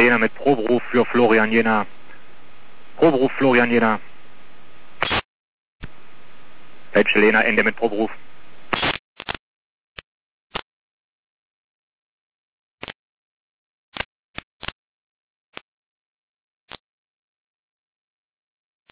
Helena mit Proberuf für Florian Jena. Proberuf Florian Jena. Helena, Ende mit Proberuf.